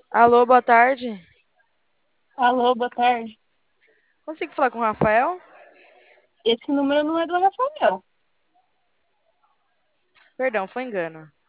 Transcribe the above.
Alô, boa tarde. Alô, boa tarde. Consigo falar com o Rafael? Esse número não é do Rafael. Perdão, foi engano.